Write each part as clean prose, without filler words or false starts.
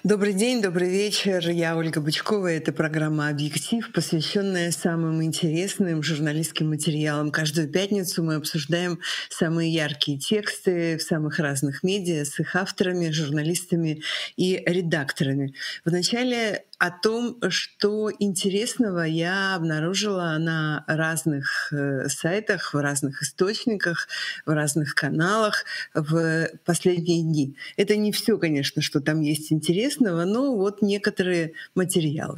Добрый день, добрый вечер. Я Ольга Бычкова. Это программа «Объектив», посвященная самым интересным журналистским материалам. Каждую пятницу мы обсуждаем самые яркие тексты в самых разных медиа с их авторами, журналистами и редакторами. Вначале о том, что интересного я обнаружила на разных сайтах, в разных источниках, в разных каналах в последние дни. Это не все, конечно, что там есть интересного, но вот некоторые материалы.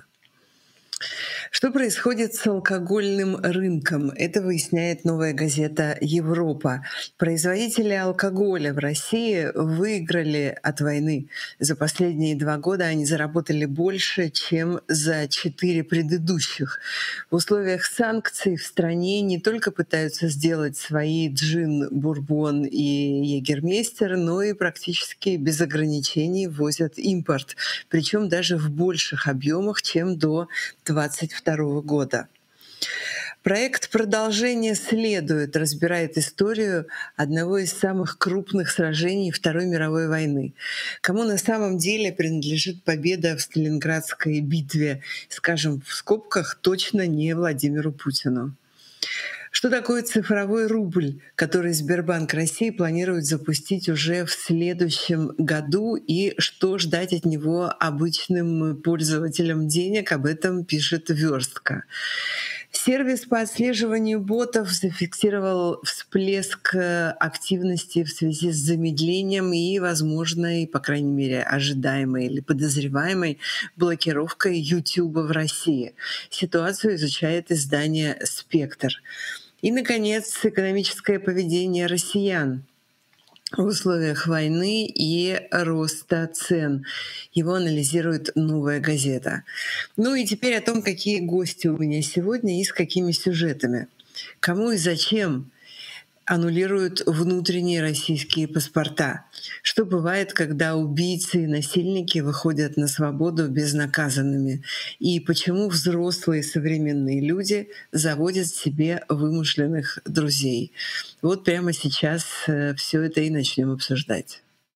Что происходит с алкогольным рынком? Это выясняет новая газета «Европа». Производители алкоголя в России выиграли от войны. За последние 2 года они заработали больше, чем за 4 предыдущих. В условиях санкций в стране не только пытаются сделать свои джин, бурбон и егермейстер, но и практически без ограничений ввозят импорт. Причем даже в больших объемах, чем до 2022 года. Проект «Продолжение следует» разбирает историю одного из самых крупных сражений Второй мировой войны. Кому на самом деле принадлежит победа в Сталинградской битве, скажем, в скобках, точно не Владимиру Путину. Что такое цифровой рубль, который Сбербанк России планирует запустить уже в следующем году, и что ждать от него обычным пользователям денег, об этом пишет «Верстка». Сервис по отслеживанию ботов зафиксировал всплеск активности в связи с замедлением и возможной, по крайней мере, ожидаемой или подозреваемой блокировкой YouTube в России. Ситуацию изучает издание «Спектр». И, наконец, экономическое поведение россиян в условиях войны и роста цен. Его анализирует «Новая газета». Ну и теперь о том, какие гости у меня сегодня и с какими сюжетами. Кому и зачем аннулируют внутренние российские паспорта? Что бывает, когда убийцы и насильники выходят на свободу безнаказанными? И почему взрослые современные люди заводят себе вымышленных друзей? Вот прямо сейчас все это и начнем обсуждать.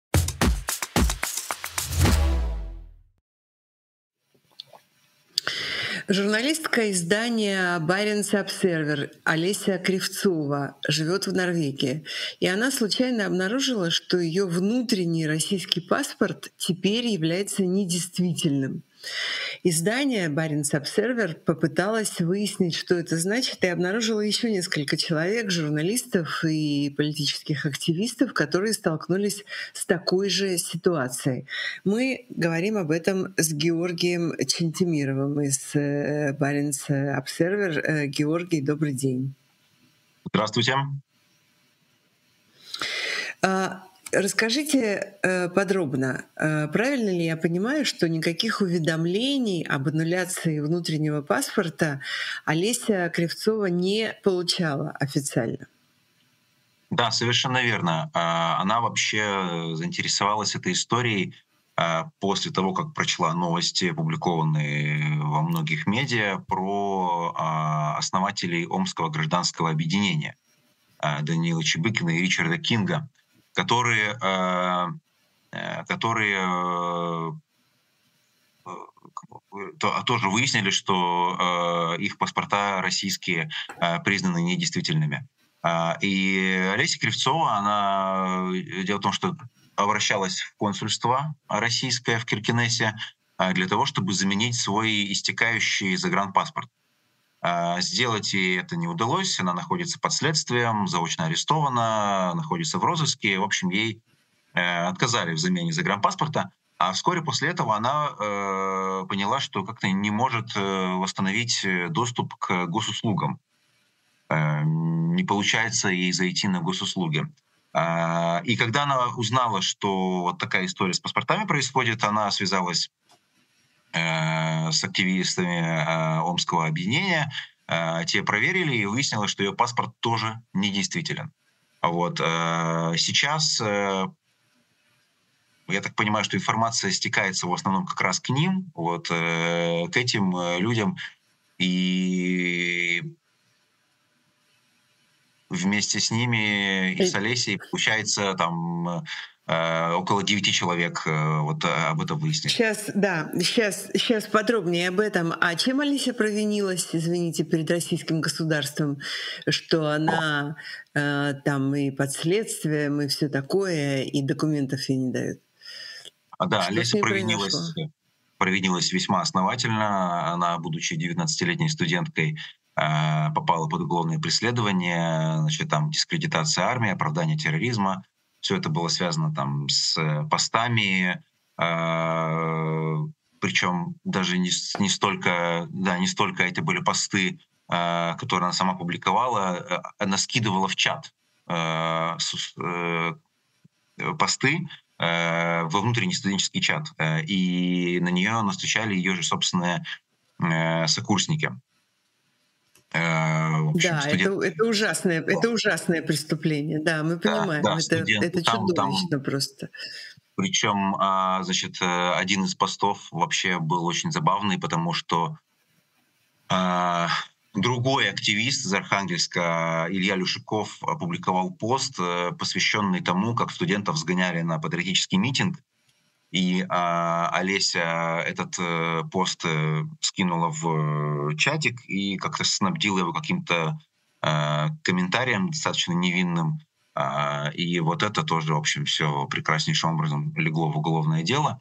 Журналистка издания «Баренц Обсервер» Олеся Кривцова живет в Норвегии. И она случайно обнаружила, что ее внутренний российский паспорт теперь является недействительным. Издание «Баренц Обсервер» попыталось выяснить, что это значит, и обнаружила еще несколько человек, журналистов и политических активистов, которые столкнулись с такой же ситуацией. Мы говорим об этом с Георгием Чентимировым из «Баренц Обсервер». Георгий, добрый день. Здравствуйте. Расскажите подробно, правильно ли я понимаю, что никаких уведомлений об аннуляции внутреннего паспорта Олеся Кривцова не получала официально? Да, совершенно верно. Она вообще заинтересовалась этой историей после того, как прочла новости, опубликованные во многих медиа, про основателей Омского гражданского объединения Даниила Чебыкина и Ричарда Кинга, которые тоже выяснили, что их паспорта российские признаны недействительными. И Олеся Кривцова, дело в том, что обращалась в консульство российское в Киркенесе для того, чтобы заменить свой истекающий загранпаспорт. Сделать ей это не удалось, она находится под следствием, заочно арестована, находится в розыске. В общем, ей отказали в замене загранпаспорта, а вскоре после этого она поняла, что как-то не может восстановить доступ к госуслугам. Не получается ей зайти на госуслуги. И когда она узнала, что вот такая история с паспортами происходит, она связалась с активистами Омского объединения. Те проверили и выяснилось, что ее паспорт тоже недействителен. Вот. Сейчас, я так понимаю, что информация стекается в основном как раз к ним, вот, к этим людям. И вместе с ними и с Олесей, получается, там около 9 человек вот об этом выяснили. Сейчас подробнее об этом. А чем Олеся провинилась, извините, перед российским государством, что она там и под следствием, и все такое, и документов ей не дают? Да, Что с Олеся ней произошло? провинилась весьма основательно. Она, будучи 19-летней студенткой, попала под уголовное преследование, значит, там дискредитация армии, оправдание терроризма. Все это было связано там с постами, причем даже не столько это были посты, которые она сама публиковала, она скидывала в чат посты во внутренний студенческий чат, и на нее настучали ее же собственные сокурсники. В общем, Да, это ужасное преступление. Да, мы понимаем, да, студенты это чудовищно просто. Причем, значит, один из постов вообще был очень забавный, потому что другой активист из Архангельска, Илья Люшиков, опубликовал пост, посвященный тому, как студентов сгоняли на патриотический митинг. И Олеся этот пост скинула в чатик и как-то снабдила его каким-то комментарием достаточно невинным. И вот это тоже, в общем, все прекраснейшим образом легло в уголовное дело.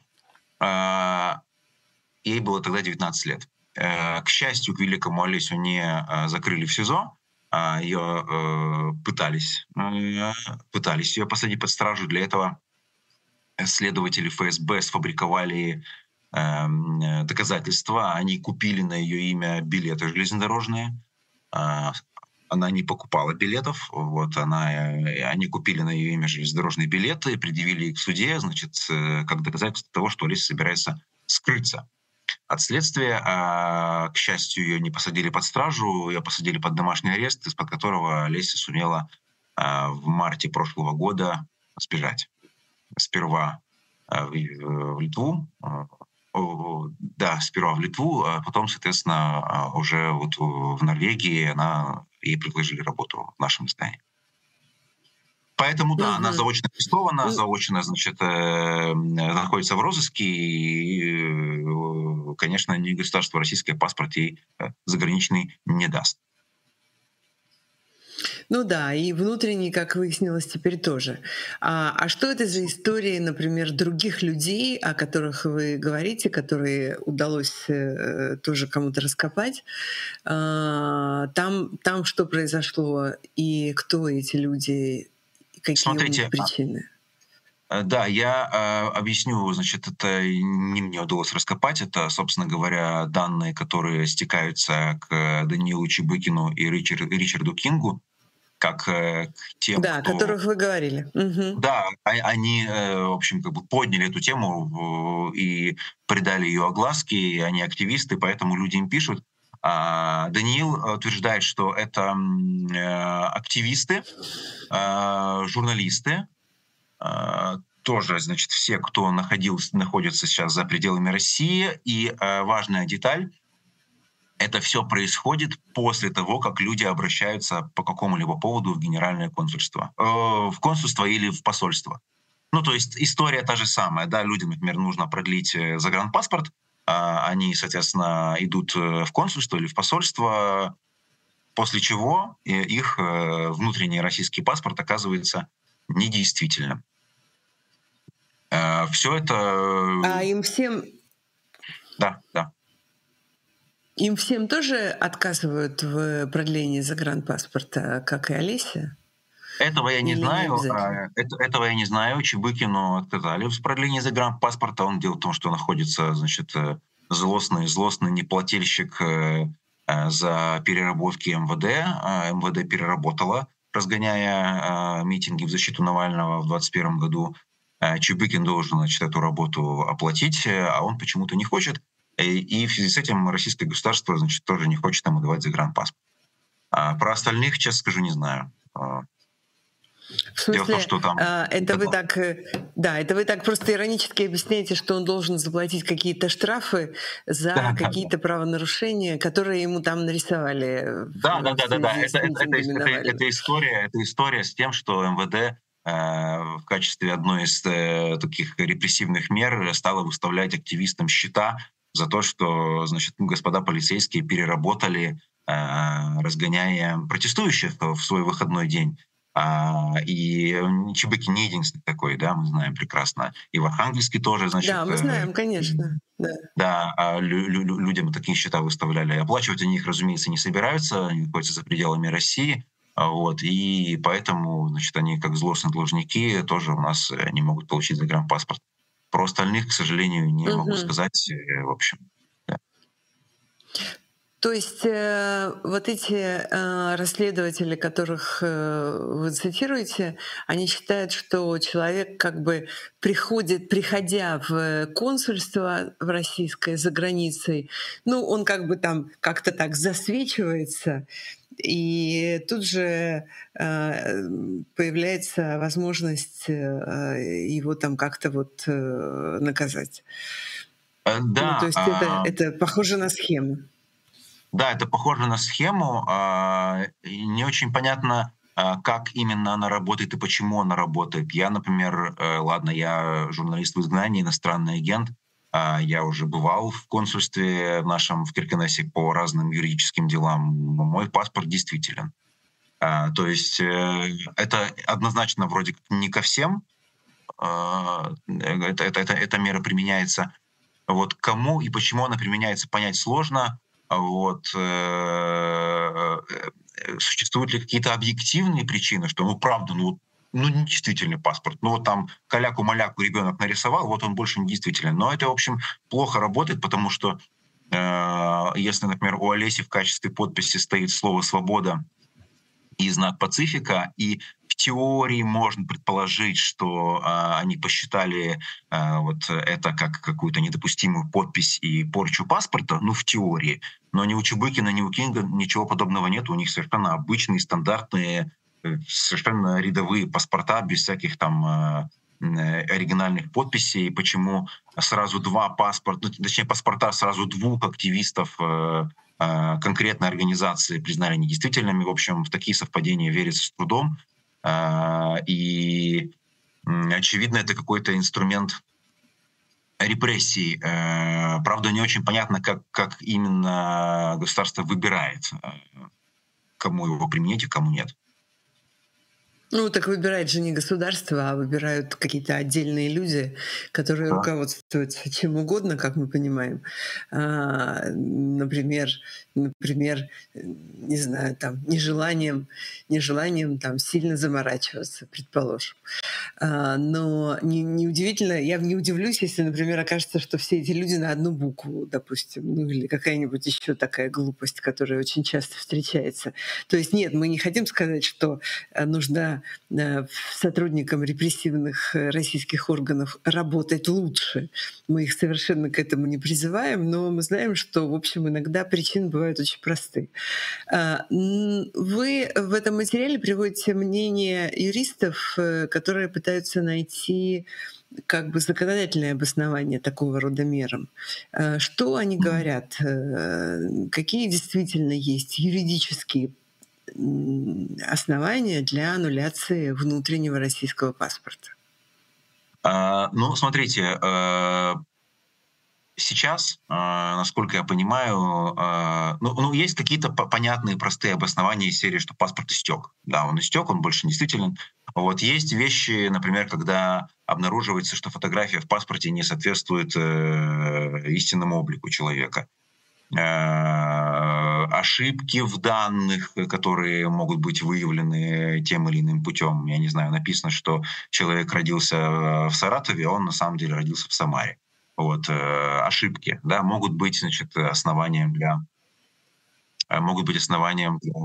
Ей было тогда 19 лет. К счастью, к великому, Олесю не закрыли в СИЗО, ее пытались ее посадить под стражу. Для этого следователи ФСБ сфабриковали доказательства. Они купили на ее имя билеты железнодорожные. Она не покупала билетов. Вот они купили на ее имя железнодорожные билеты, предъявили их в суде, значит, как доказательство того, что Олеся собирается скрыться от следствия. К счастью, ее не посадили под стражу, ее посадили под домашний арест, из-под которого Олеся сумела в марте прошлого года сбежать. Сперва в Литву, сперва в Литву, а потом, соответственно, уже вот в Норвегии ей предложили работу в нашем издании. Поэтому, да, она заочно арестована, заочно, значит, находится в розыске, и, конечно, ни государство российское паспорт ей заграничный не даст. Ну да, и внутренний, как выяснилось, теперь тоже. А что это за истории, например, других людей, о которых вы говорите, которые удалось тоже кому-то раскопать? Там что произошло, и кто эти люди, и какие у них причины? Да, я объясню, значит, это не мне удалось раскопать, это, собственно говоря, данные, которые стекаются к Даниилу Чебыкину и Ричарду Кингу, как к тем, да, о которых вы говорили. Угу. Да, они, в общем, как бы подняли эту тему и придали ее огласке, и они активисты, поэтому люди им пишут. Даниил утверждает, что это активисты, журналисты, тоже, значит, все, кто находится сейчас за пределами России. И важная деталь — это все происходит после того, как люди обращаются по какому-либо поводу в Генеральное консульство, в консульство или в посольство. Ну, то есть история та же самая, да, людям, например, нужно продлить загранпаспорт, они, соответственно, идут в консульство или в посольство, после чего их внутренний российский паспорт оказывается недействительным. Все это... им всем... Да. Им всем тоже отказывают в продлении загранпаспорта, как и Олеся? Этого я не знаю. Этого я не знаю. Чебыкину отказали в продлении загранпаспорта. Он дело в том, что находится, значит, злостный неплательщик за переработки МВД. МВД переработала, разгоняя митинги в защиту Навального в 2021 году. Чебыкин должен, значит, эту работу оплатить, а он почему-то не хочет. И в связи с этим российское государство, значит, тоже не хочет ему давать загранпаспорт. Про остальных, честно скажу, не знаю. В смысле, дело в том, что там... это вы так просто иронически объясняете, что он должен заплатить какие-то штрафы за какие-то правонарушения, которые ему там нарисовали. Да. Это история с тем, что МВД в качестве одной из таких репрессивных мер стала выставлять активистам счета за то, что, значит, господа полицейские переработали, разгоняя протестующих в свой выходной день. И Чебыкин не единственный такой, да, мы знаем прекрасно. И в Архангельске тоже, значит, Да, мы знаем, конечно. Да. да, людям такие счета выставляли. Оплачивать они их, разумеется, не собираются, они находятся за пределами России. Вот, и поэтому, значит, они как злостные должники тоже у нас не могут получить загранпаспорт. Про остальных, к сожалению, не могу Мгм. сказать. В общем, да. То есть вот эти расследователи, которых вы цитируете, они считают, что человек как бы приходя в консульство в российское за границей, ну, он как бы там как-то так засвечивается, и тут же появляется возможность его там как-то вот наказать. Ну, то Да, есть это похоже на схему. да, это похоже на схему. И не очень понятно, как именно она работает и почему она работает. Я, например, ладно, я журналист в изгнании, иностранный агент. Я уже бывал в консульстве в нашем в Киркенесе по разным юридическим делам. Мой паспорт действителен. То есть это однозначно вроде как не ко всем. Эта мера применяется. Вот кому и почему она применяется, понять сложно. Вот, существуют ли какие-то объективные причины, что, ну, правда, ну, не действительный паспорт. Ну, вот там каляку-маляку ребенок нарисовал, вот он больше не действителен. Но это, в общем, плохо работает, потому что если, например, у Олеси в качестве подписи стоит слово «свобода» и знак пацифика, и в теории можно предположить, что они посчитали вот это как какую-то недопустимую подпись и порчу паспорта, ну, в теории. Но ни у Чебыкина, ни у Кинга ничего подобного нет. У них совершенно обычные, стандартные, совершенно рядовые паспорта без всяких там оригинальных подписей. Почему сразу два паспорта, ну, точнее, паспорта сразу двух активистов конкретной организации признали недействительными. В общем, в такие совпадения верится с трудом. И, очевидно, это какой-то инструмент репрессий. Правда, не очень понятно, как именно государство выбирает, кому его применить и кому нет. Ну, так выбирает же не государство, а выбирают какие-то отдельные люди, которые Да. руководствуются чем угодно, как мы понимаем. Например, не знаю, там, нежеланием там сильно заморачиваться, предположим. Но неудивительно, я не удивлюсь, если, например, окажется, что все эти люди на одну букву, допустим, ну или какая-нибудь еще такая глупость, которая очень часто встречается. То есть нет, мы не хотим сказать, что нужно сотрудникам репрессивных российских органов работать лучше. Мы их совершенно к этому не призываем, но мы знаем, что, в общем, иногда причины бывают очень простые. Вы в этом материале приводите мнение юристов, которые пытаются найти как бы законодательное обоснование такого рода мерам. Что они говорят? Какие действительно есть юридические основания для аннуляции внутреннего российского паспорта? Ну, смотрите, сейчас, насколько я понимаю, ну, есть какие-то понятные, простые обоснования из серии, что паспорт истек. Да, он истек, он больше не действителен. Вот есть вещи, например, когда обнаруживается, что фотография в паспорте не соответствует истинному облику человека. Ошибки в данных, которые могут быть выявлены тем или иным путем. Я не знаю, написано, что человек родился в Саратове, а он на самом деле родился в Самаре. Вот, ошибки, да, могут быть, значит, основанием для, могут быть основанием для,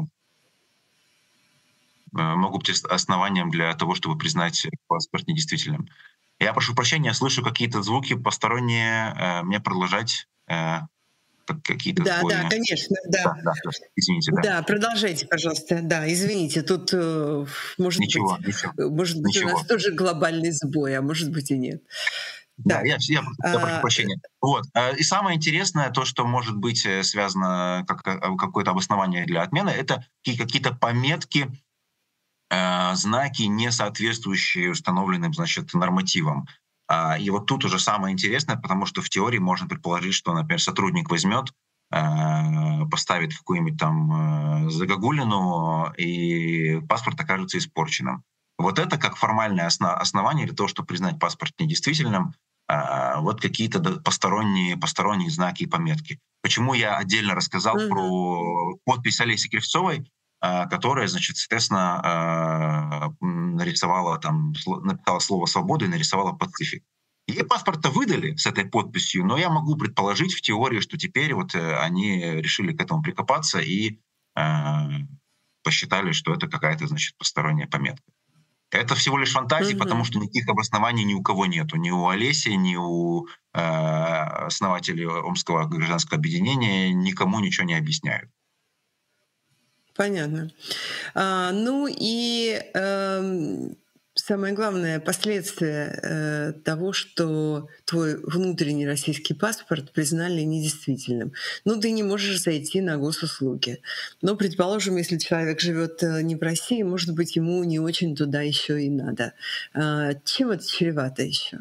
могут быть основанием для того, чтобы признать паспорт недействительным. Я прошу прощения, слышу какие-то звуки посторонние, мне продолжать какие-то Да, да, сбои. конечно, да. Да, извините, да. Да, продолжайте, пожалуйста. Да, извините, тут Ничего, ничего, может быть у нас ничего. тоже глобальный сбой, а может быть и нет. Да, Так, я прошу прощения. Вот. И самое интересное, то, что может быть связано как какое-то обоснование для отмены, это какие-то пометки знаки, не соответствующие установленным, значит, нормативам. И вот тут уже самое интересное, потому что в теории можно предположить, что, например, сотрудник возьмет, поставит в какую-нибудь там загогулину, и паспорт окажется испорченным. Вот это как формальное основание для того, чтобы признать паспорт недействительным, вот какие-то посторонние знаки и пометки. Почему я отдельно рассказал Мгм. про подпись Олеси Кривцовой, которая, значит, соответственно, нарисовала там, написала слово «свобода» и нарисовала пацифик. Ей паспорт-то выдали с этой подписью, но я могу предположить в теории, что теперь вот они решили к этому прикопаться и э, посчитали, что это какая-то, значит, посторонняя пометка. Это всего лишь фантазии, потому Мгм. что никаких обоснований ни у кого нету. Ни у Олеси, ни у основателей Омского гражданского объединения никому ничего не объясняют. Понятно. Ну и самое главное последствие того, что твой внутренний российский паспорт признали недействительным. Ну, ты не можешь зайти на госуслуги. Но, предположим, если человек живет не в России, может быть, ему не очень туда еще и надо. Чем это чревато еще?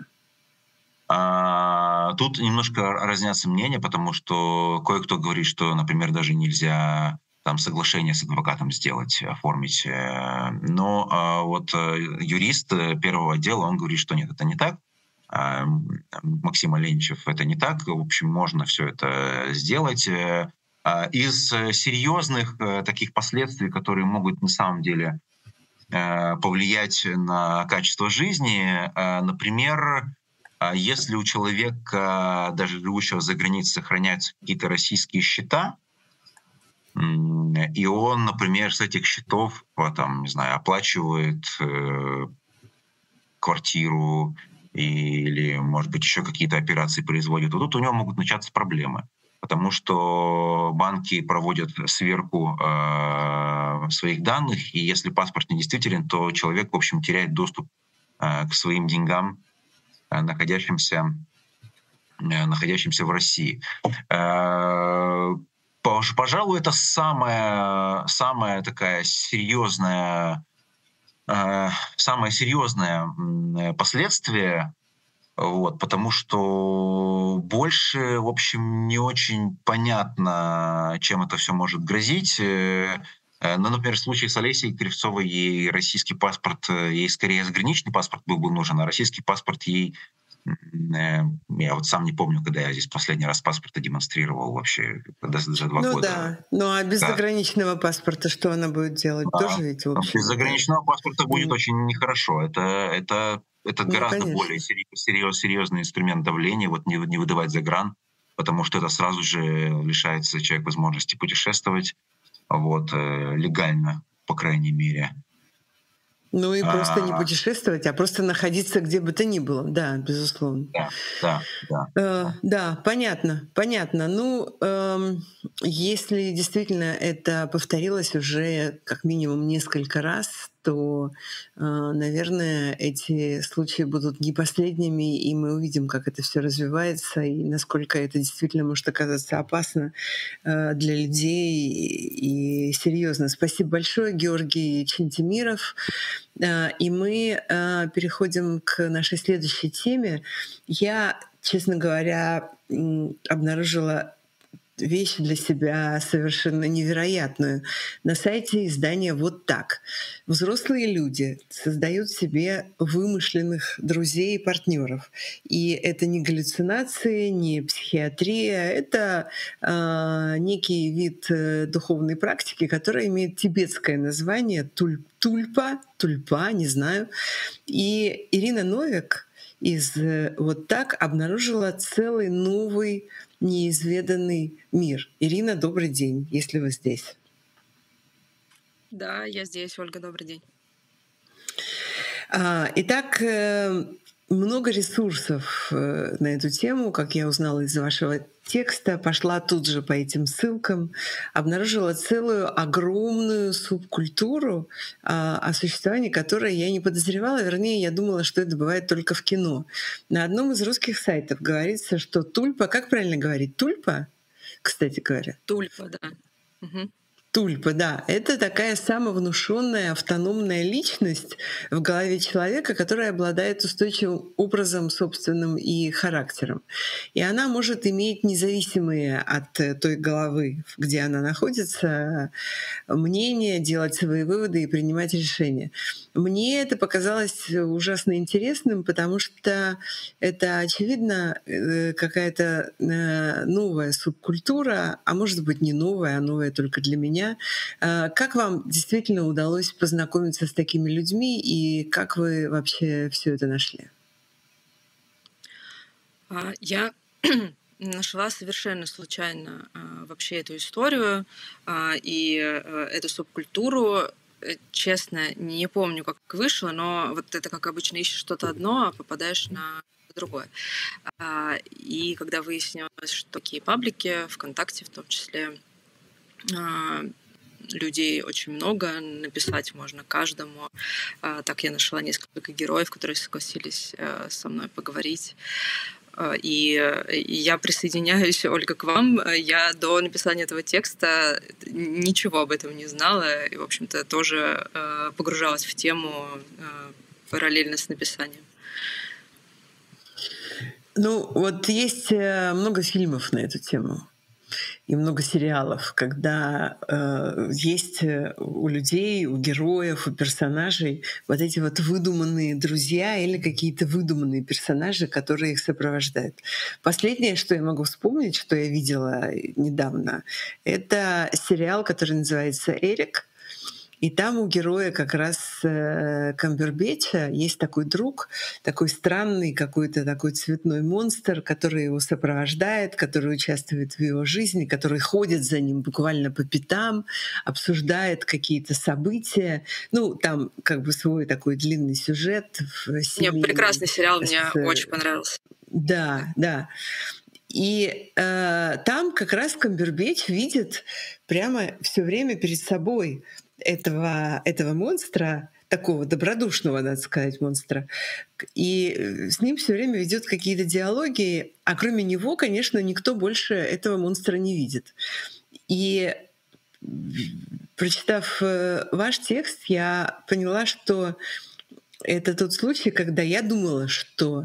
Тут немножко разнятся мнения, потому что кое-кто говорит, что, например, даже нельзя там соглашение с адвокатом сделать, оформить. Но вот юрист первого отдела, он говорит, что нет, это не так. Максим Оленичев, это не так. В общем, можно все это сделать. Из серьезных таких последствий, которые могут на самом деле повлиять на качество жизни. Например, если у человека, даже живущего за границей, сохраняются какие-то российские счета, и он, например, с этих счетов, там, не знаю, оплачивает квартиру или, может быть, еще какие-то операции производит, то тут у него могут начаться проблемы. Потому что банки проводят сверку своих данных, и если паспорт недействителен, то человек, в общем, теряет доступ к своим деньгам, находящимся в России. Пожалуй, это самая такая серьезная, самое серьезное последствие, вот, потому что больше, в общем, не очень понятно, чем это все может грозить. Ну, например, в случае с Олесей Кривцовой ей российский паспорт, ей скорее заграничный паспорт был бы нужен, а российский паспорт ей, я вот сам не помню, когда я здесь последний раз паспорта демонстрировал вообще, когда за 2 Ну года. да, ну а без Да. заграничного паспорта что она будет делать? Да. Тоже ведь, в Без общем, это... заграничного паспорта будет м, очень нехорошо. Это Ну, гораздо более конечно. серьезный инструмент давления, вот не выдавать загран, потому что это сразу же лишается человек возможности путешествовать, вот, легально, по крайней мере. Ну и просто не А, путешествовать, а просто находиться где бы то ни было. Да, безусловно. да, да, да, да. Да, понятно, понятно. Ну, если действительно это повторилось уже как минимум несколько раз, то, наверное, эти случаи будут не последними, и мы увидим, как это все развивается и насколько это действительно может оказаться опасно для людей и серьезно. Спасибо большое, Георгий Чентимиров. И мы переходим к нашей следующей теме. Я, честно говоря, обнаружила вещь для себя совершенно невероятную. На сайте издания «Вот так». Взрослые люди создают себе вымышленных друзей и партнеров. И это не галлюцинации, не психиатрия, это некий вид духовной практики, которая имеет тибетское название тульпа, не знаю. И Ирина Новик из «Вот так» обнаружила целый новый неизведанный мир. Ирина, добрый день, если вы здесь. Да, я здесь, Ольга, добрый день. Итак, много ресурсов на эту тему, как я узнала из вашего текста, пошла тут же по этим ссылкам, обнаружила целую огромную субкультуру, о существовании которой я не подозревала, вернее, я думала, что это бывает только в кино. На одном из русских сайтов говорится, что тульпа, как правильно говорить, тульпа, кстати говоря? Тульпа, да. Мгм. Тульпа, да. Это такая самовнушенная автономная личность в голове человека, которая обладает устойчивым образом собственным и характером. И она может иметь независимые от той головы, где она находится, мнения, делать свои выводы и принимать решения. Мне это показалось ужасно интересным, потому что это, очевидно, какая-то новая субкультура, а может быть не новая, а новая только для меня. Как вам действительно удалось познакомиться с такими людьми и как вы вообще все это нашли? Я нашла совершенно случайно вообще эту историю и эту субкультуру. Честно, не помню, как вышло, но вот это, как обычно, ищешь что-то одно, а попадаешь на другое. И когда выяснилось, что такие паблики, ВКонтакте в том числе, людей очень много, написать можно каждому. Так я нашла несколько героев, которые согласились со мной поговорить. И я присоединяюсь, Ольга, к вам. Я до написания этого текста ничего об этом не знала и, в общем-то, тоже погружалась в тему параллельно с написанием. Ну, вот есть много фильмов на эту тему и много сериалов, когда есть у людей, у героев, у персонажей вот эти вот выдуманные друзья или какие-то выдуманные персонажи, которые их сопровождают. Последнее, что я могу вспомнить, что я видела недавно, это сериал, который называется «Эрик». И там у героя как раз Камбербэтча есть такой друг, такой странный какой-то такой цветной монстр, который его сопровождает, который участвует в его жизни, который ходит за ним буквально по пятам, обсуждает какие-то события. Ну, там как бы свой такой длинный сюжет. Мне прекрасный сериал, мне очень понравился. Да, да. И там как раз Камбербэтч видит прямо все время перед собой этого монстра, такого добродушного, надо сказать, монстра. И с ним все время ведет какие-то диалоги, а кроме него, конечно, никто больше этого монстра не видит. И прочитав ваш текст, я поняла, что это тот случай, когда я думала, что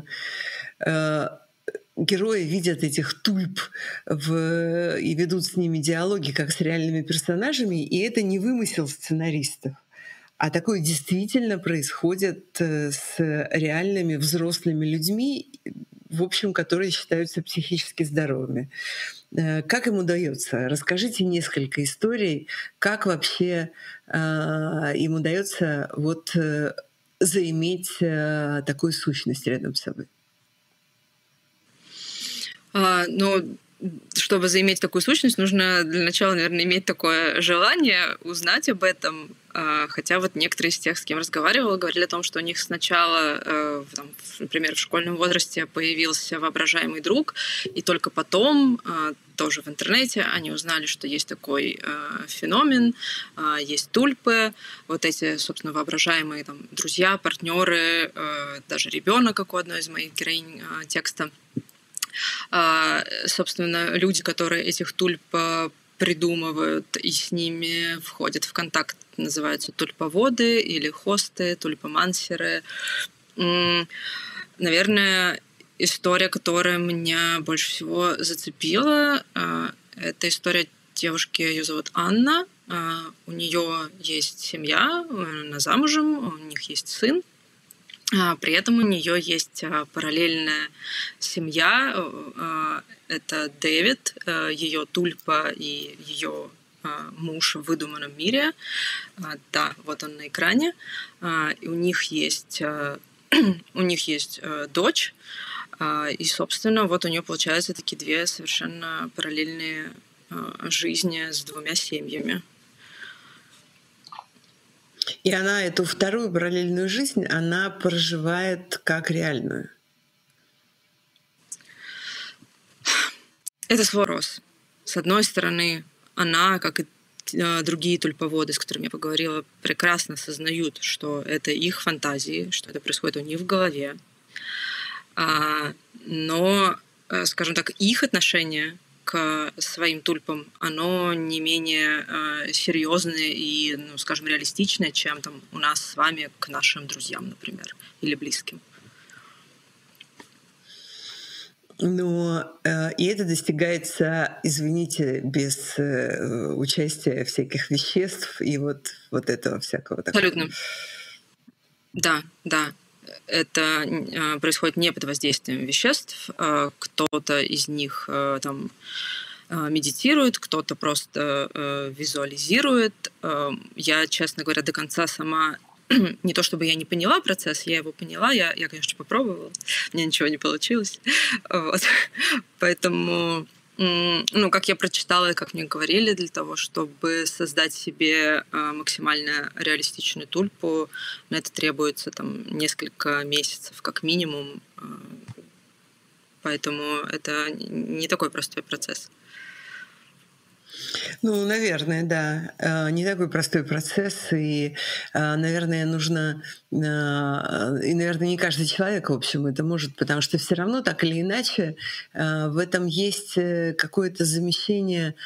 герои видят этих тульп и ведут с ними диалоги, как с реальными персонажами, и это не вымысел сценаристов, а такое действительно происходит с реальными взрослыми людьми, в общем, которые считаются психически здоровыми. Как им удается? Расскажите несколько историй, как вообще им удается заиметь такую сущность рядом с собой. Ну, чтобы заиметь такую сущность, нужно для начала, наверное, иметь такое желание узнать об этом. Хотя вот некоторые из тех, с кем разговаривала, говорили о том, что у них сначала, например, в школьном возрасте появился воображаемый друг, и только потом, тоже в интернете, они узнали, что есть такой феномен, есть тульпы, вот эти, собственно, воображаемые там, друзья, партнеры, даже ребенок, как у одной из моих героинь текста. Собственно, люди, которые этих тульп придумывают и с ними входят в контакт, называются тульповоды или хосты, тульпомансеры. Наверное, история, которая меня больше всего зацепила, это история девушки, ее зовут Анна. У нее есть семья, она замужем, у них есть сын. При этом у нее есть параллельная семья. Это Дэвид, ее тульпа и ее муж в выдуманном мире. Да, вот он на экране. И у них есть дочь. И, собственно, вот у нее получаются такие две совершенно параллельные жизни с двумя семьями. И она эту вторую параллельную жизнь, она проживает как реальную. Это свой рост. С одной стороны, она, как и другие тульповоды, с которыми я поговорила, прекрасно осознают, что это их фантазии, что это происходит у них в голове. Но, скажем так, их отношение к к своим тульпам, оно не менее серьезное и, ну, скажем, реалистичное, чем там у нас с вами к нашим друзьям, например, или близким. Но и это достигается, извините, без участия всяких веществ и вот этого всякого такого. Абсолютно. Да. Это происходит не под воздействием веществ. Кто-то из них там медитирует, кто-то просто визуализирует. Я, честно говоря, до конца сама не то чтобы я не поняла процесс, я его поняла, я конечно, попробовала, у меня ничего не получилось. Вот. Поэтому, ну, как я прочитала и как мне говорили, для того, чтобы создать себе максимально реалистичную тульпу, на это требуется там несколько месяцев как минимум. Поэтому это не такой простой процесс. Ну, наверное, да. Не такой простой процесс, и, наверное, нужно... И, наверное, не каждый человек, в общем, это может, потому что все равно, так или иначе, в этом есть какое-то замещение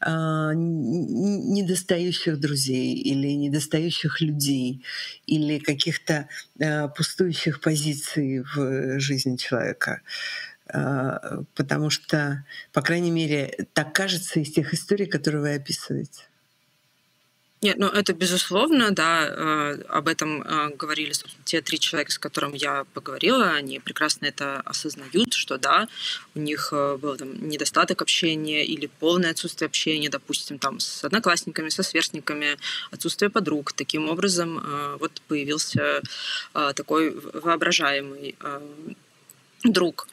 недостающих друзей или недостающих людей или каких-то пустующих позиций в жизни человека. Потому что, по крайней мере, так кажется из тех историй, которые вы описываете. Нет, ну это безусловно, да, об этом говорили те 3 человека, с которыми я поговорила, они прекрасно это осознают, что да, у них был там недостаток общения или полное отсутствие общения, допустим, там с одноклассниками, со сверстниками, отсутствие подруг. Таким образом, вот появился такой воображаемый друг.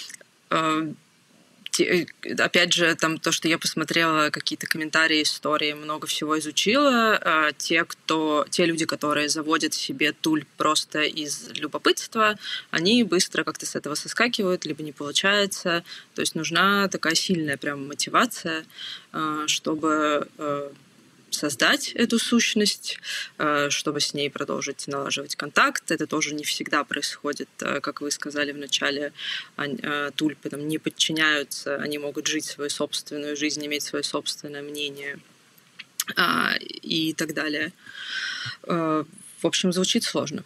Опять же, там то, что я посмотрела, какие-то комментарии, истории, много всего изучила. Те люди, которые заводят себе тульп просто из любопытства, они быстро как-то с этого соскакивают, либо не получается. То есть нужна такая сильная прям мотивация, чтобы создать эту сущность, чтобы с ней продолжить налаживать контакт. Это тоже не всегда происходит, как вы сказали в начале, тульпы там не подчиняются, они могут жить свою собственную жизнь, иметь свое собственное мнение и так далее. В общем, звучит сложно.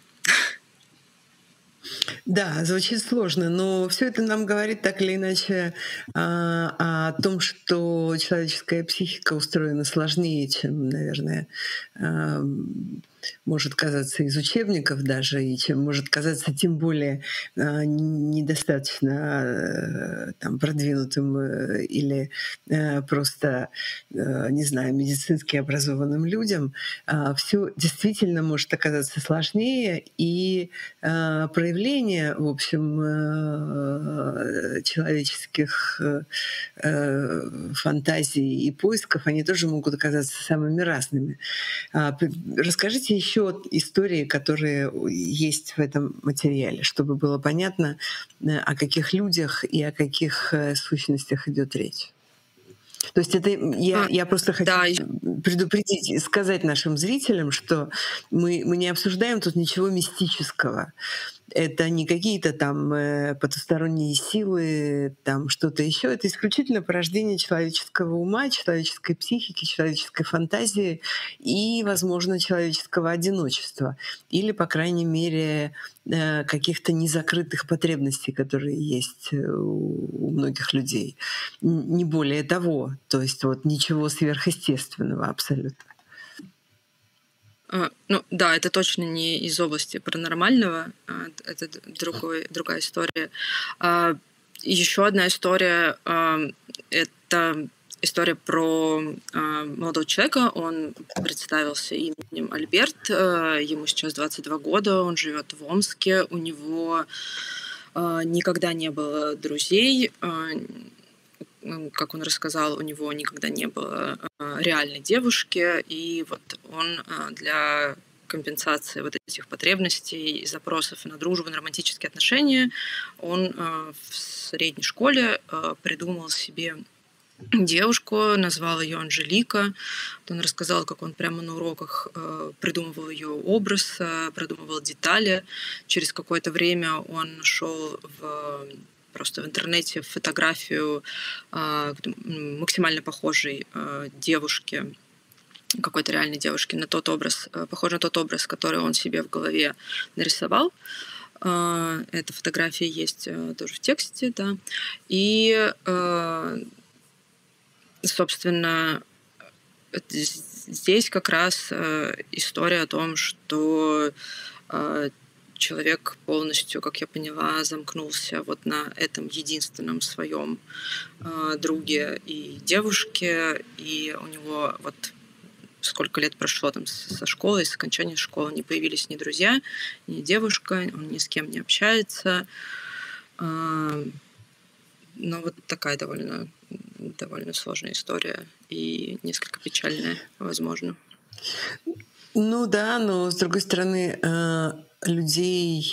Да, звучит сложно, но все это нам говорит так или иначе о том, что человеческая психика устроена сложнее, чем, наверное, может казаться из учебников даже, и чем может казаться тем более недостаточно там, продвинутым или просто, не знаю, медицински образованным людям. Все действительно может оказаться сложнее, и проявления, в общем, человеческих фантазий и поисков, они тоже могут оказаться самыми разными. Расскажите еще истории, которые есть в этом материале, чтобы было понятно, о каких людях и о каких сущностях идет речь. То есть это я просто хочу предупредить, сказать нашим зрителям, что мы не обсуждаем тут ничего мистического. Это не какие-то там потусторонние силы, там что-то еще. Это исключительно порождение человеческого ума, человеческой психики, человеческой фантазии и, возможно, человеческого одиночества. Или, по крайней мере, каких-то незакрытых потребностей, которые есть у многих людей. Не более того. То есть вот ничего сверхъестественного абсолютно. Ну да, это точно не из области паранормального, это другая история. Еще одна история — это история про молодого человека. Он представился именем Альберт, ему сейчас 22 года, он живет в Омске, у него никогда не было друзей. Как он рассказал, у него никогда не было реальной девушки, и вот он для компенсации вот этих потребностей и запросов на дружбу, на романтические отношения, он в средней школе придумал себе девушку, назвал ее Анжелика. Он рассказал, как он прямо на уроках придумывал ее образ, продумывал детали. Через какое-то время он шел в просто в интернете фотографию максимально похожей девушки, какой-то реальной девушки, на тот образ, похожий на тот образ, который он себе в голове нарисовал. Эта фотография есть тоже в тексте, да. И, собственно, здесь как раз история о том, что человек полностью, как я поняла, замкнулся вот на этом единственном своем друге и девушке, и у него вот сколько лет прошло там со школы, с окончания школы, не появились ни друзья, ни девушка, он ни с кем не общается. Но вот такая довольно сложная история и несколько печальная, возможно. Ну да, но с другой стороны, людей,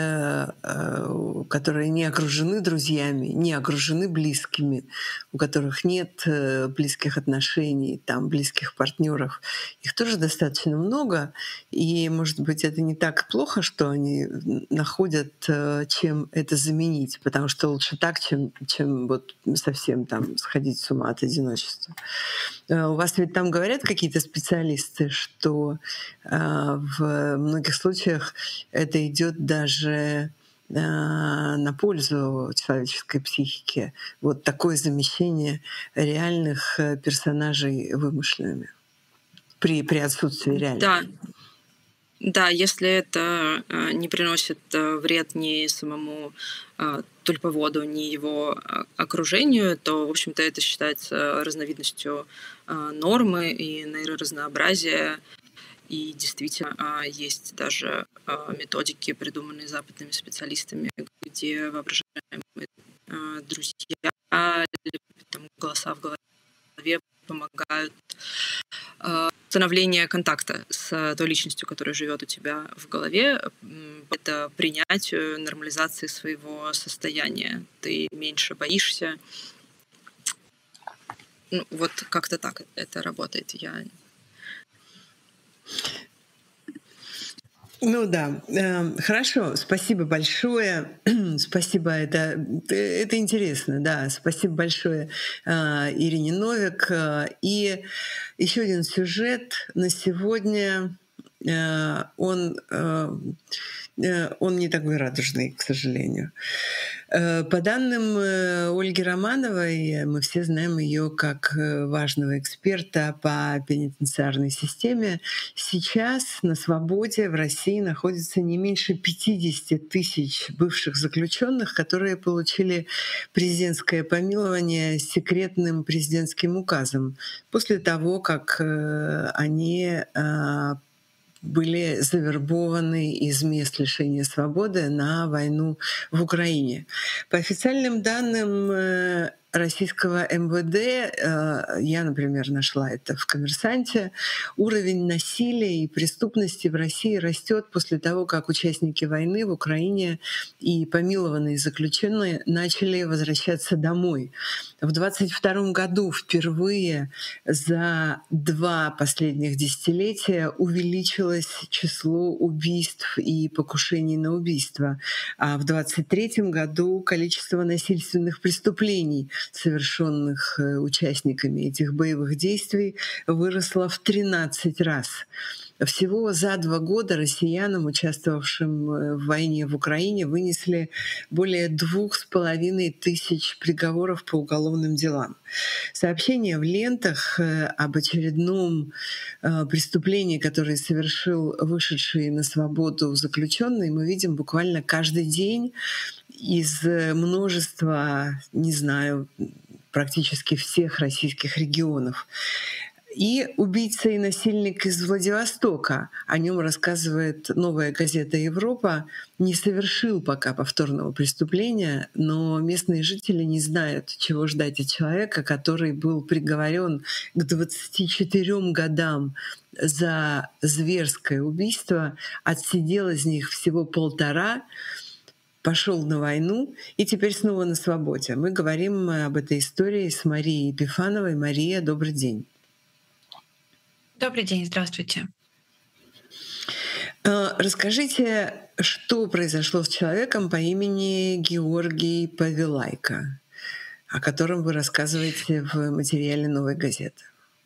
которые не окружены друзьями, не окружены близкими, у которых нет близких отношений, там, близких партнеров, их тоже достаточно много. И, может быть, это не так плохо, что они находят, чем это заменить, потому что лучше так, чем вот совсем там сходить с ума от одиночества. У вас ведь там говорят какие-то специалисты, что в многих случаях это идет даже на пользу человеческой психике. Вот такое замещение реальных персонажей вымышленными при отсутствии реальных. Да, если это не приносит вред ни самому тульповоду, ни его окружению, то, в общем-то, это считается разновидностью нормы и нейроразнообразия. И действительно, есть даже методики, придуманные западными специалистами, где воображаемые друзья или там, голоса в голове помогают становление контакта с той личностью, которая живет у тебя в голове, это принятию, нормализации своего состояния. Ты меньше боишься. Ну, вот как-то так это работает. Ну да, хорошо, спасибо большое. Спасибо, это интересно, да. Спасибо большое Ирине Новик. И еще один сюжет на сегодня. Он не такой радужный, к сожалению. По данным Ольги Романовой, мы все знаем ее как важного эксперта по пенитенциарной системе. Сейчас на свободе в России находится не меньше 50 тысяч бывших заключенных, которые получили президентское помилование с секретным президентским указом после того, как они были завербованы из мест лишения свободы на войну в Украине. По официальным данным российского МВД, я, например, нашла это в «Коммерсанте», уровень насилия и преступности в России растет после того, как участники войны в Украине и помилованные заключенные начали возвращаться домой. В 2022 году впервые за 2 последних десятилетия увеличилось число убийств и покушений на убийство, а в 2023 году количество насильственных преступлений, совершенных участниками этих боевых действий, выросло в 13 раз. Всего за 2 года россиянам, участвовавшим в войне в Украине, вынесли более 2500 приговоров по уголовным делам. Сообщения в лентах об очередном преступлении, которое совершил вышедший на свободу заключенный, мы видим буквально каждый день из множества, не знаю, практически всех российских регионов. И убийца и насильник из Владивостока, о нем рассказывает «Новая газета Европа», не совершил пока повторного преступления, но местные жители не знают, чего ждать от человека, который был приговорен к 24 годам за зверское убийство, отсидел из них всего 1,5, пошел на войну и теперь снова на свободе. Мы говорим об этой истории с Марией Епифановой. Мария, добрый день. Добрый день, здравствуйте. Расскажите, что произошло с человеком по имени Георгий Павелайко, о котором вы рассказываете в материале «Новой газеты».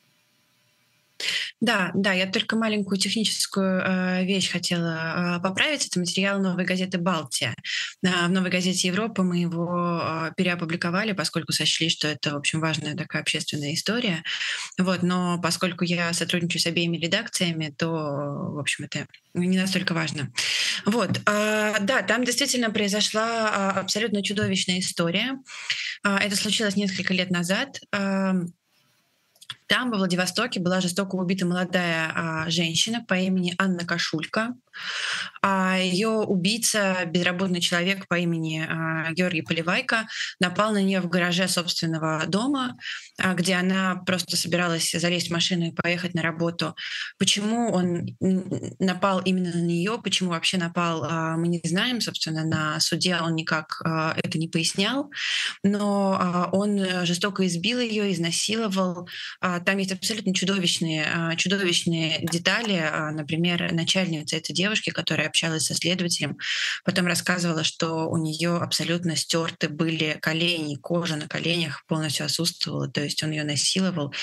Да, я только маленькую техническую вещь хотела поправить. Это материал «Новой газеты «Балтия». В «Новой газете Европа» мы его переопубликовали, поскольку сочли, что это, в общем, важная такая общественная история. Вот, но поскольку я сотрудничаю с обеими редакциями, то, в общем, это не настолько важно. Вот, да, там действительно произошла абсолютно чудовищная история. Это случилось несколько лет назад. Там, во Владивостоке, была жестоко убита молодая женщина по имени Анна Кашулька. А ее убийца, безработный человек по имени Георгий Павелайко, напал на нее в гараже собственного дома, где она просто собиралась залезть в машину и поехать на работу. Почему он напал именно на нее, почему вообще напал, мы не знаем. Собственно, на суде он никак это не пояснял. Но он жестоко избил ее, изнасиловал. Там есть абсолютно чудовищные детали. Например, начальница этой девушки, которая общалась со следователем, потом рассказывала, что у нее абсолютно стерты были колени, кожа на коленях полностью отсутствовала, то есть он ее насиловал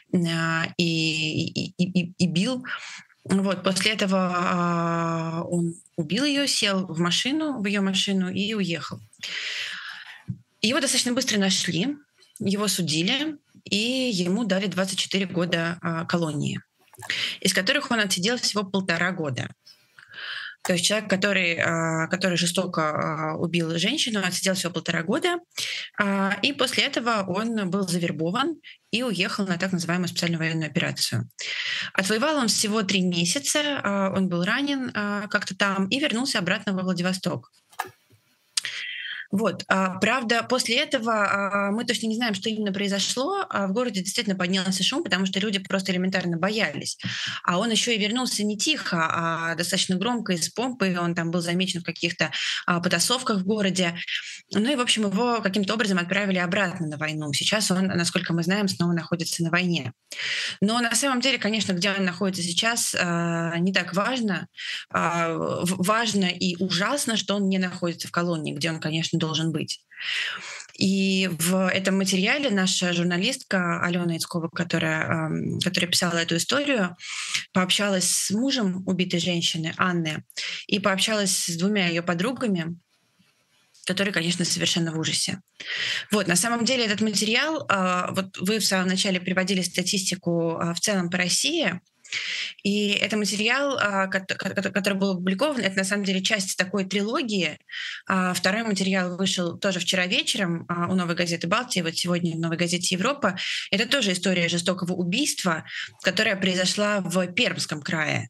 и бил. Вот, после этого он убил ее, сел в ее машину и уехал. Его достаточно быстро нашли, его судили, и ему дали 24 года колонии, из которых он отсидел всего 1,5 года. То есть человек, который жестоко убил женщину, отсидел всего 1,5 года, и после этого он был завербован и уехал на так называемую специальную военную операцию. Отвоевал он всего 3 месяца, он был ранен как-то там и вернулся обратно во Владивосток. Вот. Правда, после этого мы точно не знаем, что именно произошло. В городе действительно поднялся шум, потому что люди просто элементарно боялись. А он еще и вернулся не тихо, а достаточно громко и с помпой. Он там был замечен в каких-то потасовках в городе. Ну и, в общем, его каким-то образом отправили обратно на войну. Сейчас он, насколько мы знаем, снова находится на войне. Но на самом деле, конечно, где он находится сейчас, не так важно. Важно и ужасно, что он не находится в колонии, где он, конечно, должен быть. И в этом материале наша журналистка Алена Яцкова, которая писала эту историю, пообщалась с мужем убитой женщины Анны и пообщалась с 2 ее подругами, которые, конечно, совершенно в ужасе. Вот, на самом деле этот материал, вот вы в самом начале приводили статистику в целом по России, и это материал, который был опубликован, это на самом деле часть такой трилогии. Второй материал вышел тоже вчера вечером у «Новой газеты «Балтия», вот сегодня в «Новой газете Европа». Это тоже история жестокого убийства, которая произошла в Пермском крае.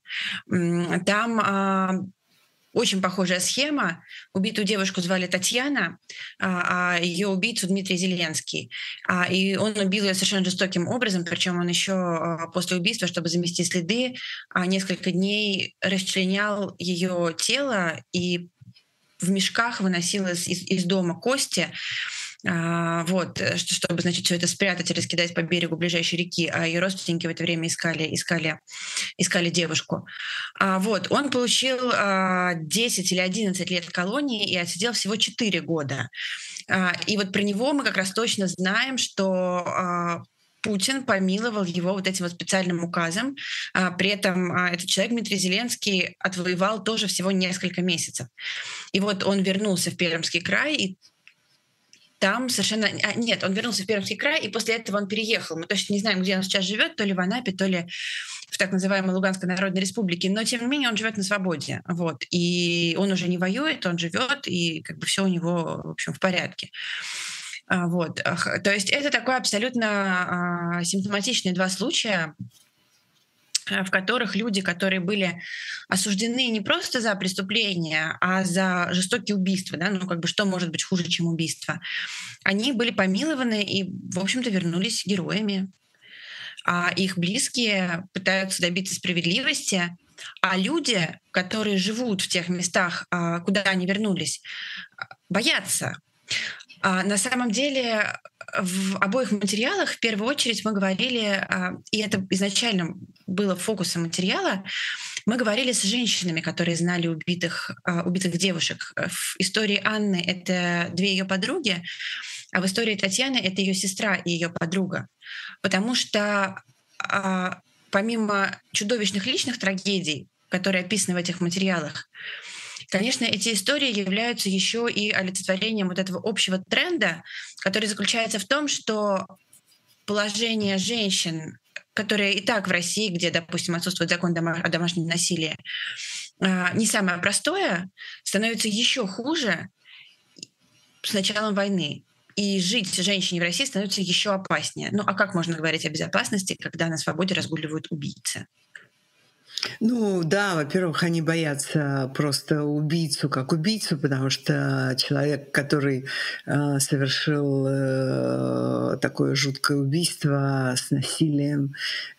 Там очень похожая схема. Убитую девушку звали Татьяна, а ее убийцу Дмитрий Зеленский. И он убил ее совершенно жестоким образом, причем он еще после убийства, чтобы замести следы, несколько дней расчленял ее тело и в мешках выносил из дома кости, вот, чтобы, значит, все это спрятать и раскидать по берегу ближайшей реки, а ее родственники в это время искали девушку. Вот, он получил 10 или 11 лет колонии и отсидел всего 4 года. И вот про него мы как раз точно знаем, что Путин помиловал его вот этим вот специальным указом. При этом этот человек, Дмитрий Зеленский, отвоевал тоже всего несколько месяцев. И вот он вернулся в Пермский край, и там совершенно... Нет, он вернулся в Пермский край, и после этого он переехал. Мы точно не знаем, где он сейчас живет, то ли в Анапе, то ли в так называемой Луганской Народной Республике, но тем не менее он живет на свободе. Вот. И он уже не воюет, он живет, и как бы все у него, в общем, в порядке. Вот. То есть это такой абсолютно симптоматичные 2 случая, в которых люди, которые были осуждены не просто за преступления, а за жестокие убийства, да, ну как бы что может быть хуже, чем убийство, они были помилованы и, в общем-то, вернулись героями. А их близкие пытаются добиться справедливости, а люди, которые живут в тех местах, куда они вернулись, боятся. На самом деле в обоих материалах в первую очередь мы говорили, и это изначально было фокусом материала, мы говорили с женщинами, которые знали убитых девушек. В истории Анны это две ее подруги, а в истории Татьяны это ее сестра и ее подруга. Потому что помимо чудовищных личных трагедий, которые описаны в этих материалах, конечно, эти истории являются еще и олицетворением вот этого общего тренда, который заключается в том, что положение женщин, которые и так в России, где, допустим, отсутствует закон о домашнем насилии, не самое простое, становится еще хуже с началом войны. И жить женщине в России становится еще опаснее. Ну а как можно говорить о безопасности, когда на свободе разгуливают убийцы? Ну да, во-первых, они боятся просто убийцу как убийцу, потому что человек, который совершил такое жуткое убийство с насилием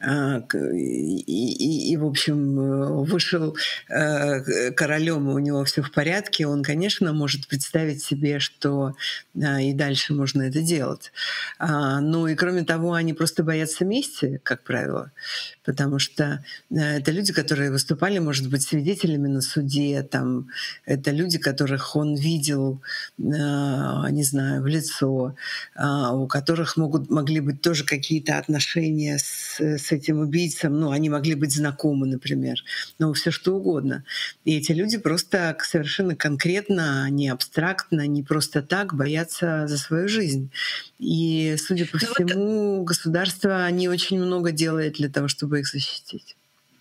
в общем, вышел королем, и у него все в порядке, он, конечно, может представить себе, что и дальше можно это делать. Ну и кроме того, они просто боятся мести, как правило, потому что это люди, которые выступали, может быть, свидетелями на суде, там, это люди, которых он видел, не знаю, в лицо, у которых могли быть тоже какие-то отношения с этим убийцем, ну, они могли быть знакомы, например, ну, все что угодно. И эти люди просто совершенно конкретно, не абстрактно, не просто так боятся за свою жизнь. И, судя по всему, государство не очень много делает для того, чтобы их защитить.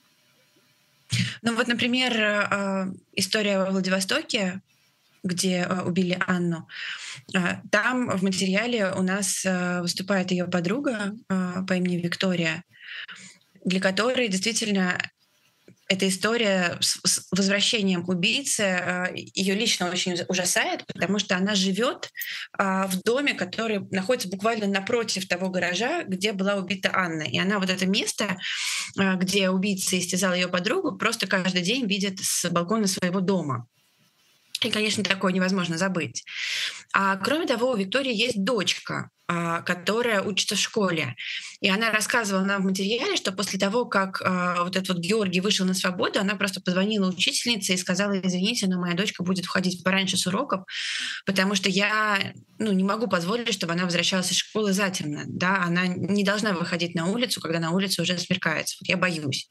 Ну вот, например, история во Владивостоке, где убили Анну. Там в материале у нас выступает ее подруга по имени Виктория, для которой действительно эта история с возвращением убийцы ее лично очень ужасает, потому что она живет в доме, который находится буквально напротив того гаража, где была убита Анна. И она вот это место, где убийца истязал ее подругу, просто каждый день видит с балкона своего дома. И, конечно, такое невозможно забыть. А кроме того, у Виктории есть дочка, которая учится в школе. И она рассказывала нам в материале, что после того, как вот этот вот Георгий вышел на свободу, она просто позвонила учительнице и сказала: извините, но моя дочка будет входить пораньше с уроков, потому что я не могу позволить, чтобы она возвращалась из школы затемно. Да? Она не должна выходить на улицу, когда на улице уже смеркается. Вот я боюсь.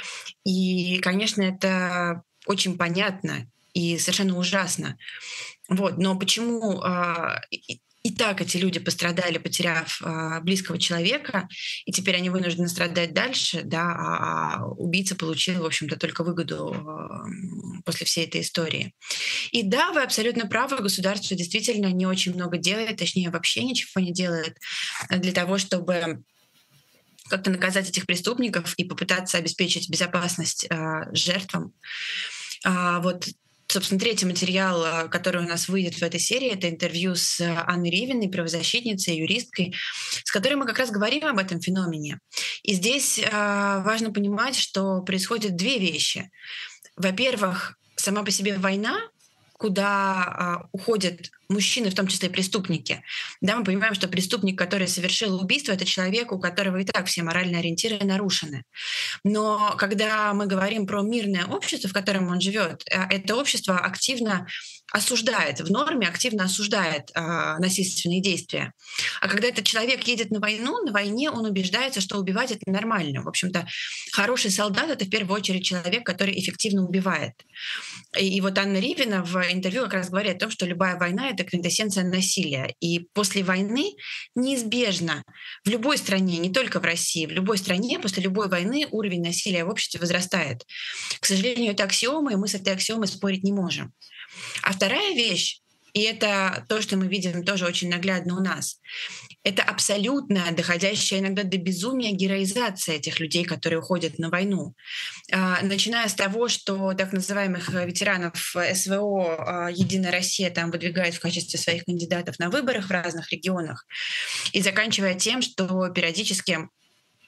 И, конечно, это очень понятно и совершенно ужасно. Вот. Но почему и так эти люди пострадали, потеряв близкого человека, и теперь они вынуждены страдать дальше, да, а убийца получил, в общем-то, только выгоду после всей этой истории. И да, вы абсолютно правы, государство действительно не очень много делает, точнее, вообще ничего не делает для того, чтобы как-то наказать этих преступников и попытаться обеспечить безопасность жертвам. Вот, собственно, третий материал, который у нас выйдет в этой серии, это интервью с Анной Ривиной, правозащитницей, юристкой, с которой мы как раз говорим об этом феномене. И здесь важно понимать, что происходят две вещи. Во-первых, сама по себе война, куда уходят мужчины, в том числе преступники. Да, мы понимаем, что преступник, который совершил убийство, это человек, у которого и так все моральные ориентиры нарушены. Но когда мы говорим про мирное общество, в котором он живет, это общество активно осуждает, в норме активно осуждает насильственные действия. А когда этот человек едет на войну, на войне он убеждается, что убивать — это нормально. В общем-то, хороший солдат — это в первую очередь человек, который эффективно убивает. И вот Анна Ривина в интервью как раз говорит о том, что любая война — это квинтэссенция насилия. И после войны неизбежно в любой стране, не только в России, в любой стране после любой войны уровень насилия в обществе возрастает. К сожалению, это аксиома, и мы с этой аксиомой спорить не можем. А вторая вещь, и это то, что мы видим тоже очень наглядно у нас, это абсолютно доходящая иногда до безумия героизация этих людей, которые уходят на войну. Начиная с того, что так называемых ветеранов СВО «Единая Россия» там выдвигает в качестве своих кандидатов на выборах в разных регионах, и заканчивая тем, что периодически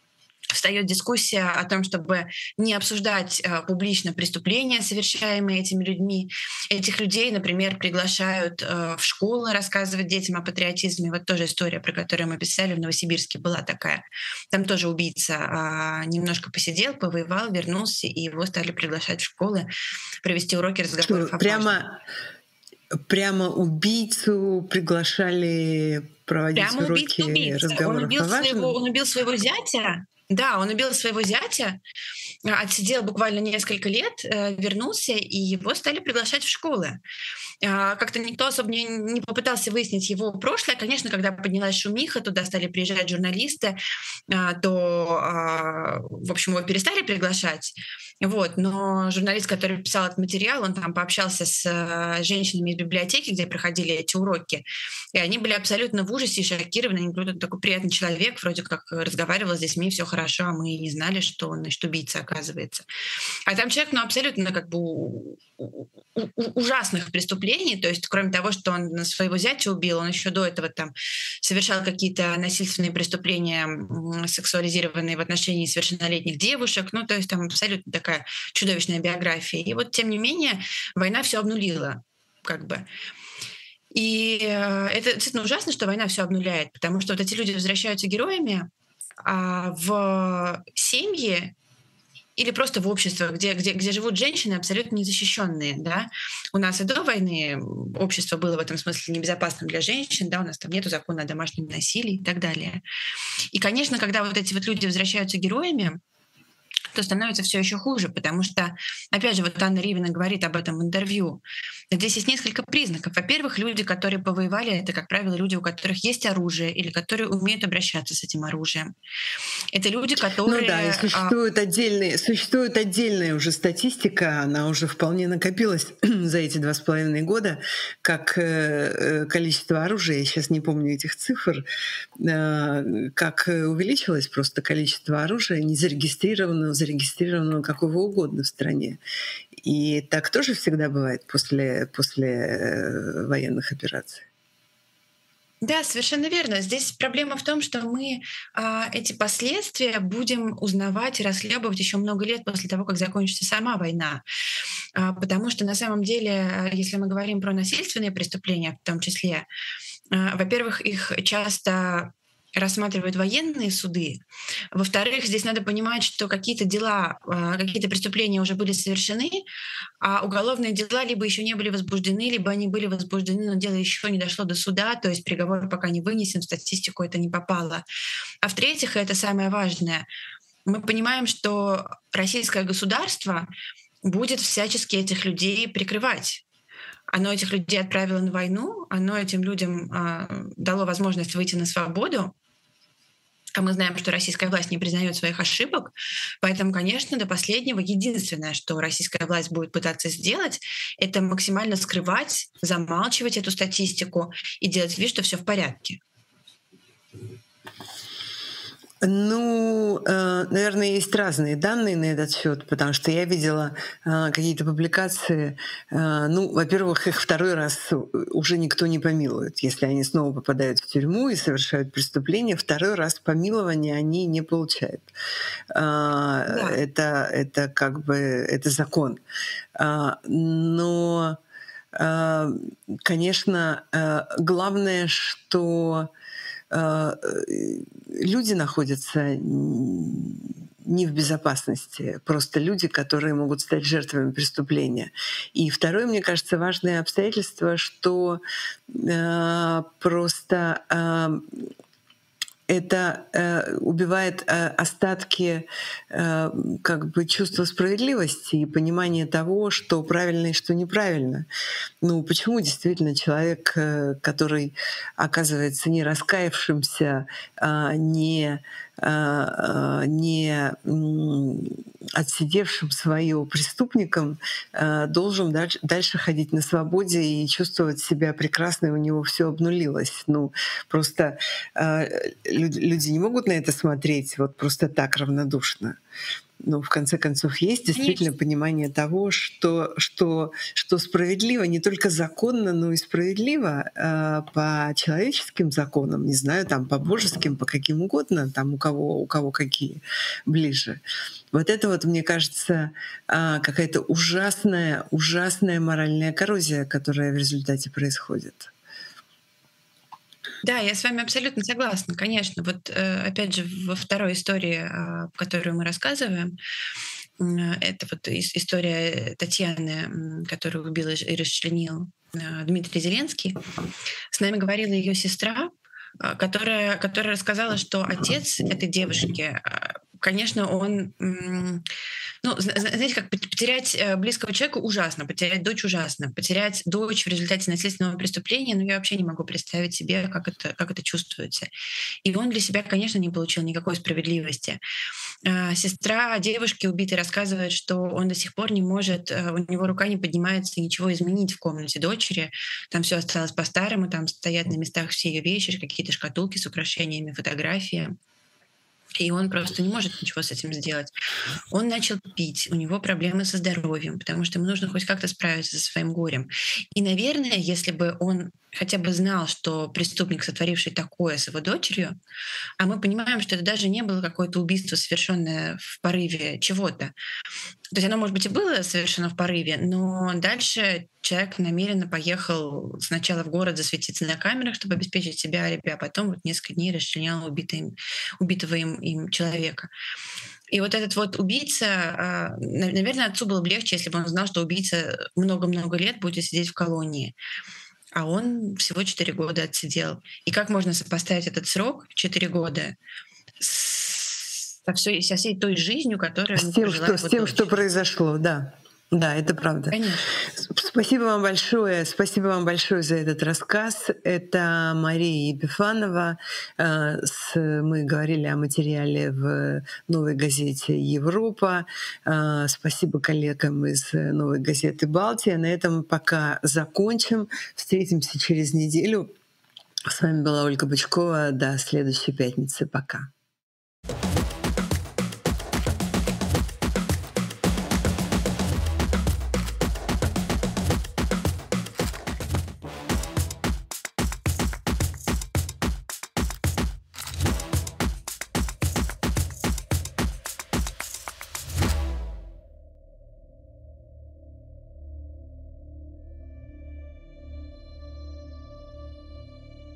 встает дискуссия о том, чтобы не обсуждать публично преступления, совершаемые этими людьми. Этих людей, например, приглашают в школы рассказывать детям о патриотизме. Вот тоже история, про которую мы писали в Новосибирске, была такая. Там тоже убийца немножко посидел, повоевал, вернулся, и его стали приглашать в школы провести уроки разговоров о важном. Прямо убийцу приглашали проводить Прямо уроки разговоров о важном? Он убил своего зятя. Да, он убил своего зятя, отсидел буквально несколько лет, вернулся, и его стали приглашать в школы. Как-то никто особо не попытался выяснить его прошлое. Конечно, когда поднялась шумиха, туда стали приезжать журналисты, то, в общем, его перестали приглашать. Вот. Но журналист, который писал этот материал, он там пообщался с женщинами из библиотеки, где проходили эти уроки, и они были абсолютно в ужасе и шокированы. Они говорят, он такой приятный человек, вроде как разговаривал с детьми, все хорошо, а мы не знали, что он, значит, убийца, оказывается. А там человек, абсолютно как бы ужасных преступлений, то есть кроме того, что он своего зятя убил, он еще до этого там совершал какие-то насильственные преступления, сексуализированные в отношении совершеннолетних девушек, то есть там абсолютно такая чудовищная биография. И вот тем не менее война все обнулила, как бы. И это действительно ужасно, что война все обнуляет, потому что вот эти люди возвращаются героями в семьи или просто в общество, где живут женщины абсолютно незащищенные. Да? У нас и до войны общество было в этом смысле небезопасным для женщин, да? У нас там нету закона о домашнем насилии и так далее. И, конечно, когда вот эти вот люди возвращаются героями, то становится все еще хуже, потому что, опять же, вот Анна Ривина говорит об этом в интервью. Здесь есть несколько признаков. Во-первых, люди, которые повоевали, это, как правило, люди, у которых есть оружие или которые умеют обращаться с этим оружием. Это люди, которые... и существует отдельная уже статистика, она уже вполне накопилась за эти 2,5 года, как количество оружия, я сейчас не помню этих цифр, как увеличилось просто количество оружия, незарегистрированного, зарегистрированного какого угодно в стране. И так тоже всегда бывает после военных операций. Да, совершенно верно. Здесь проблема в том, что мы эти последствия будем узнавать и расхлебывать еще много лет после того, как закончится сама война. Потому что на самом деле, если мы говорим про насильственные преступления в том числе, во-первых, их часто рассматривают военные суды. Во-вторых, здесь надо понимать, что какие-то дела, какие-то преступления уже были совершены, а уголовные дела либо еще не были возбуждены, либо они были возбуждены, но дело еще не дошло до суда, то есть приговор пока не вынесен, в статистику это не попало. А в-третьих, и это самое важное, мы понимаем, что российское государство будет всячески этих людей прикрывать. Оно этих людей отправило на войну, оно этим людям дало возможность выйти на свободу. А мы знаем, что российская власть не признает своих ошибок. Поэтому, конечно, до последнего единственное, что российская власть будет пытаться сделать, это максимально скрывать, замалчивать эту статистику и делать вид, что все в порядке. Наверное, есть разные данные на этот счет, потому что я видела какие-то публикации. Во-первых, их второй раз уже никто не помилует. Если они снова попадают в тюрьму и совершают преступление, второй раз помилования они не получают. Да. Это как бы это закон. Но, конечно, главное, что люди находятся не в безопасности, просто люди, которые могут стать жертвами преступления. И второе, мне кажется, важное обстоятельство, что просто это убивает остатки как бы чувства справедливости и понимания того, что правильно и что неправильно. Почему действительно человек, который оказывается не раскаявшимся, не отсидевшим свое преступником, должен дальше ходить на свободе и чувствовать себя прекрасно, и у него все обнулилось. Просто люди не могут на это смотреть вот просто так равнодушно. в конце концов, есть действительно понимание того, что справедливо не только законно, но и справедливо по человеческим законам, не знаю, там по божеским, по каким угодно, там у кого какие ближе. Вот это вот, мне кажется, какая-то ужасная моральная коррозия, которая в результате происходит. Да, я с вами абсолютно согласна, конечно. Вот опять же, во второй истории, которую мы рассказываем, это вот история Татьяны, которую убил и расчленил Дмитрий Зеленский. С нами говорила ее сестра, которая рассказала, что отец этой девушки, конечно, он... знаете, как потерять близкого человека ужасно, потерять дочь ужасно, потерять дочь в результате насильственного преступления, я вообще не могу представить себе, как это чувствуется. И он для себя, конечно, не получил никакой справедливости. Сестра девушки убитой рассказывает, что он до сих пор не может, у него рука не поднимается ничего изменить в комнате дочери. Там все осталось по-старому, там стоят на местах все ее вещи, какие-то шкатулки с украшениями, фотографии. И он просто не может ничего с этим сделать. Он начал пить, у него проблемы со здоровьем, потому что ему нужно хоть как-то справиться со своим горем. И, наверное, если бы он хотя бы знал, что преступник, сотворивший такое с его дочерью, а мы понимаем, что это даже не было какое-то убийство, совершенное в порыве чего-то. То есть оно, может быть, и было совершено в порыве, но дальше человек намеренно поехал сначала в город засветиться на камерах, чтобы обеспечить себя алиби, а потом вот несколько дней расчленял убитого им человека. И вот этот вот убийца, наверное, отцу было бы легче, если бы он знал, что убийца много-много лет будет сидеть в колонии. А он всего 4 года отсидел. И как можно сопоставить этот срок, 4 года, со всей той жизнью, которую ему прожила его дочь? С тем, что произошло, да. Да, это правда. Конечно. Спасибо вам большое за этот рассказ. Это Мария Епифанова. Мы говорили о материале в «Новой газете Европа». Спасибо коллегам из «Новой газеты Балтия». На этом пока закончим. Встретимся через неделю. С вами была Ольга Бычкова. До следующей пятницы. Пока.